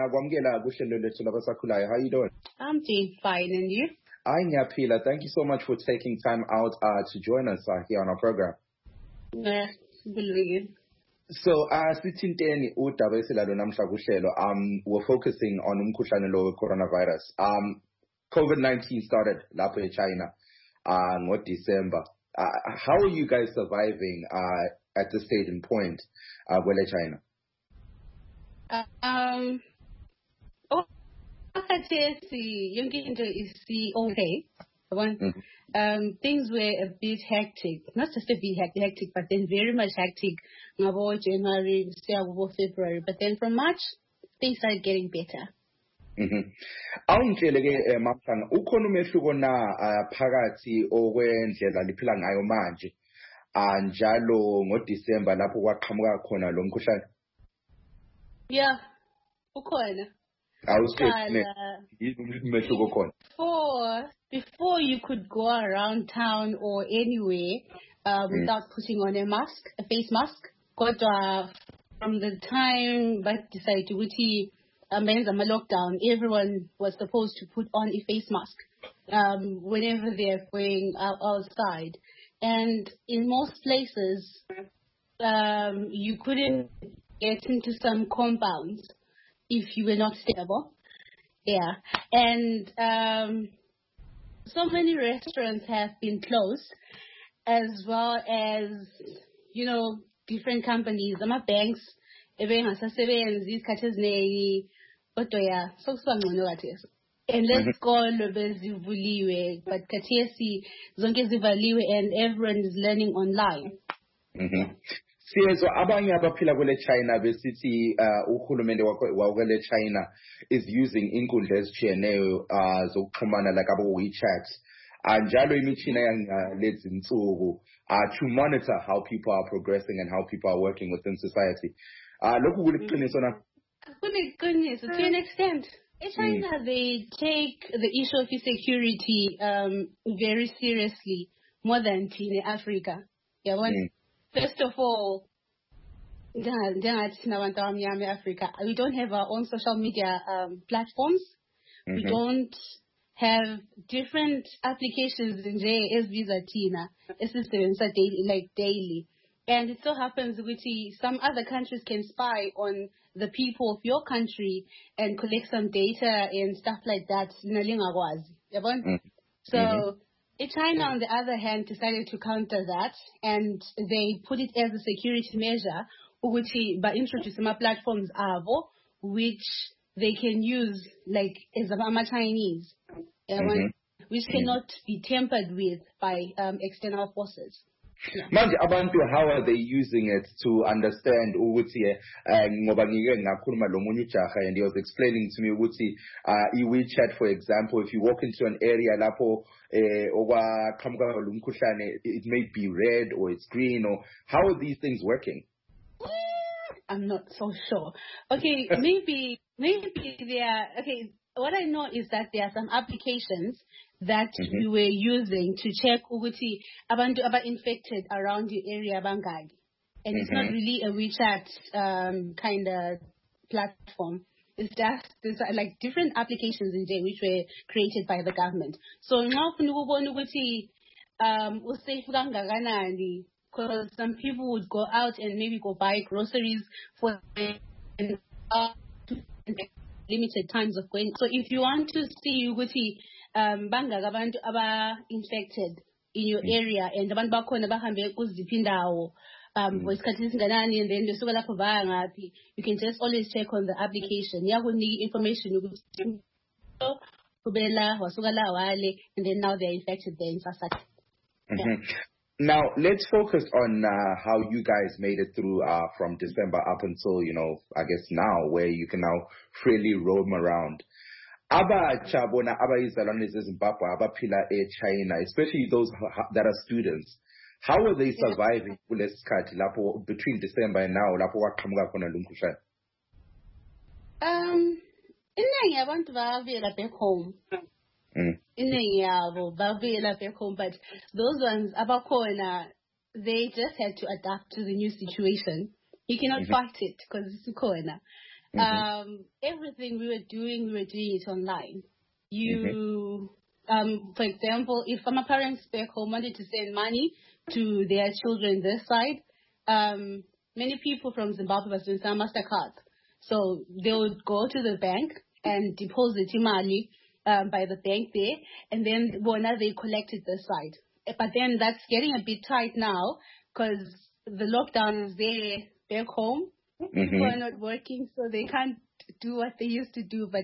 doing? I'm doing fine, and you? Thank you so much for taking time out to join us here on our program. So, we're focusing on coronavirus. COVID-19 started in China in December. How are you guys surviving at this stage and point in China? Okay. Things were a bit hectic, not just a bit hectic, but then very much hectic. January, February, but then from March, things started getting better. Awungitshele-ke Mapanga, ukhona umehluko na phakathi okwendlela liphila ngayo manje njalo ngoDisemba lapho kwaqhamuka khona lo mkhuhlane? Yeah, ukhona. Before you could go around town or anywhere without putting on a face mask. But from the time that decided to lockdown, everyone was supposed to put on a face mask whenever they're going outside. And in most places, you couldn't get into some compounds if you were not stable. Yeah. And so many restaurants have been closed, as well as, different companies. Banks, unless isikolo bezivuliwe, but khathesi zonke zivaliwe and everyone is learning online. Siyezwa abanye abaphila kwele China besithi uhulumende wakwele China is using inkundla ezitshiyeneyo zokuxhumana like abo WeChat njalo imitshina yangalezi insuku to monitor how people are progressing and how people are working within society. Lokhu kuliqiniso na? Kuliqiniso to an extent. In China, they take the issue of security very seriously, more than in Africa. Yeah, first of all, we don't have our own social media platforms. We don't have different applications in JS Visa Tina, daily. And it so happens with some other countries can spy on the people of your country and collect some data and stuff like that. So China, on the other hand, decided to counter that, and they put it as a security measure, by introducing platforms which they can use like as Chinese, which cannot be tampered with by external forces. Manje abantu, how are they using it to understand ukuthi ngoba ngike ngakhuluma lo munye ujaha and he was explaining to me ukuthi WeChat, for example, if you walk into an area lapho okwaqhamuka lo mkhuhlane, it may be red or it's green, or how are these things working? I'm not so sure. Okay, maybe they are. Okay, what I know is that there are some applications that we were using to check ukuthi abantu infected around your area bangaki. And it's not really a WeChat kind of platform. It's just like different applications in there which were created by the government. So now safe kangakanani, because some people would go out and maybe go buy groceries for limited times of going. So if you want to see ukuthi bangaka abantu aba infected in your area and abantu bakhona bahambe kuziphi indawo wesikhathi singanani and then besuka lapho baya ngaphi. You can just always check on the application. Iyakunika information ukuthi kubela wasuka la wale and then now they're infected there in Sasaka. Now, let's focus on how you guys made it through from December up until, I guess now, where you can now freely roam around. Abatsha bona abayizalwane zeZimbabwe abaphila eChina, especially those that are students, how are they surviving kulesikhathi lapho between December and now lapho waqhamuka khona lo mkhuhlane? Iningi yabantu bavela back home. Iningi yabo bavela back home, but those ones abakhona, they just had to adapt to the new situation. You cannot fight it because it's corona. Everything we were doing it online. For example, if my parents back home wanted to send money to their children this side, many people from Zimbabwe was doing some MasterCard. So they would go to the bank and deposit money by the bank there, and then they collected this side. But then that's getting a bit tight now because the lockdown is there back home. People are not working, so they can't do what they used to do. But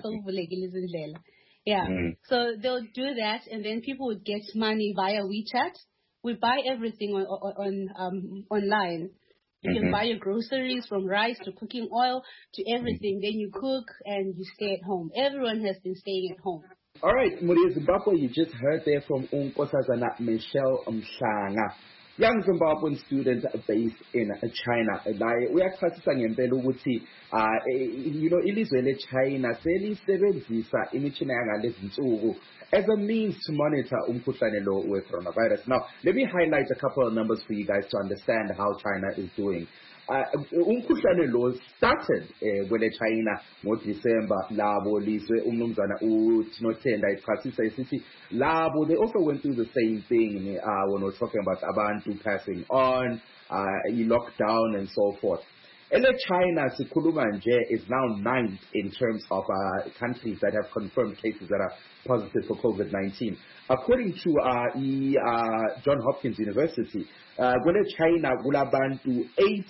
so they'll do that, and then people would get money via WeChat. We buy everything online. You can buy your groceries from rice to cooking oil to everything. Then you cook and you stay at home. Everyone has been staying at home. All right, Muria Zimbabwe, you just heard there from Unkosazana Michelle Mhlanga, young Zimbabwean student based in China. We are classifying ukuthi ilizwe leChina selisebenzisa imitshina yangalezi as a means to monitor umkhuhlane lo we-coronavirus. Now, let me highlight a couple of numbers for you guys to understand how China is doing. Umkhuhlane lo started kwele China ngoDecember labo lizwe umnumzana uTinotenda ichasisa isithi labo they also went through the same thing when we're talking about abantu passing on, lockdown and so forth. China sikhuluma nje is now 9th in terms of countries that have confirmed cases that are positive for COVID-19. According to Johns Hopkins University, China kulabantu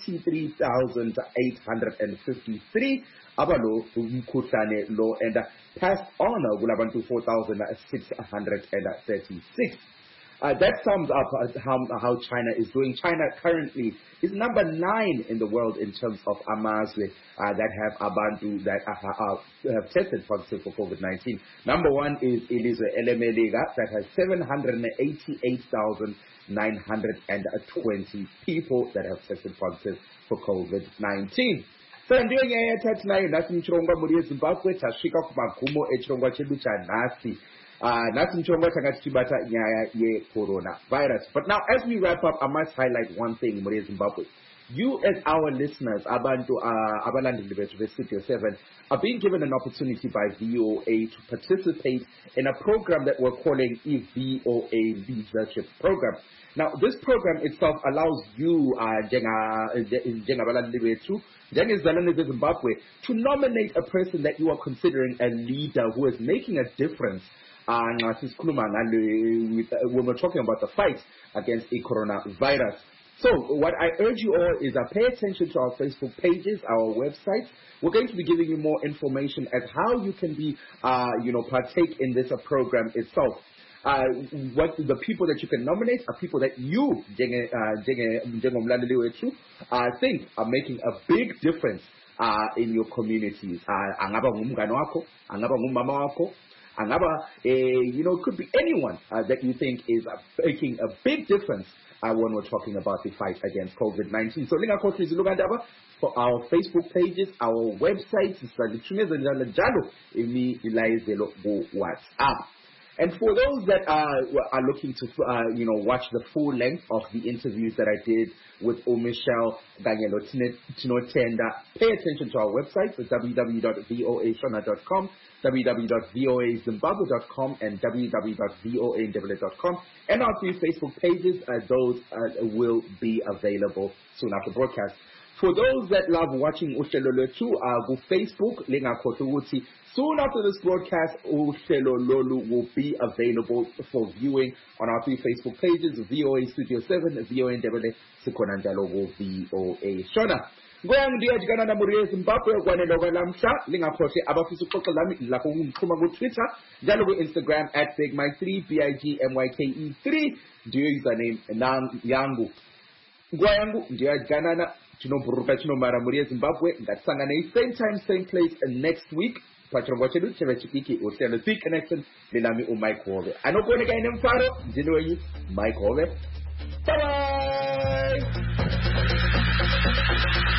83,853 abalo umkhuhlane lo and passed on kulabantu 4,636. That sums up how China is doing. China currently is number 9 in the world in terms of amazwe that have abantu that have tested positive for COVID-19. Number 1 is Ilizwe Elemelega that has 788,920 people that have tested positive for COVID-19. So ndio nyaya tatu nayo nasi mchirongwa muri Zimbabwe tashika kumagumo echirongwa chedu cha nasi. Nasi mchirongwa takati chibata nyaya ye coronavirus. But now as we wrap up, I must highlight one thing muri Zimbabwe. You as our listeners, abantu abalandeli bethu beStudio 7, are being given an opportunity by VOA to participate in a program that we're calling VOA Leadership Program. Now, this program itself allows you, njengabalandeli bethu, njengezalwane zeZimbabwe, to nominate a person that you are considering a leader who is making a difference. When we're talking about the fight against the coronavirus. So what I urge you all is pay attention to our Facebook pages, our website. We're going to be giving you more information as how you can be, partake in this program itself. What the people that you can nominate are people that you, think are making a big difference in your communities. Angaba ngumngane wakho, angaba ngumama wakho, angaba, it could be anyone that you think is making a big difference when we're talking about the fight against COVID-19. So linga kosi zilugandaba for our Facebook pages, our websites, WhatsApp. And for those that are looking to, watch the full length of the interviews that I did with Michelle Danielo Tinotenda, pay attention to our websites at www.voashona.com, www.voazimbabwe.com, and www.voaindebele.com. And our 3 Facebook pages, those will be available soon after broadcast. For those that love watching uhlelo lwethu ku Facebook, lingakhohlwa ukuthi soon after this broadcast, uhlelo lolu will be available for viewing on our 3 Facebook pages, VOA Studio 7, VOA Ndebele, sikhona njalo ku VOA Shona. Ngiyajikana na Muriye Zimbabwe kwanelo kwalamhla lingakhohle abafisa uxoxa lami lapho ngimxhuma ku Twitter njalo ku Instagram @bigmike3 BIGMYKE3 ndiyo username yangu yangu ndiyajikana na tinoburuka tinomara Muriye Zimbabwe ngatisangane same time same place next week pachirongwa chedu chevechipiki uhlelo The Connection lelami uMike Hove anokuoneka ine mfaro ndini wenyu Mike Hove. Bye bye.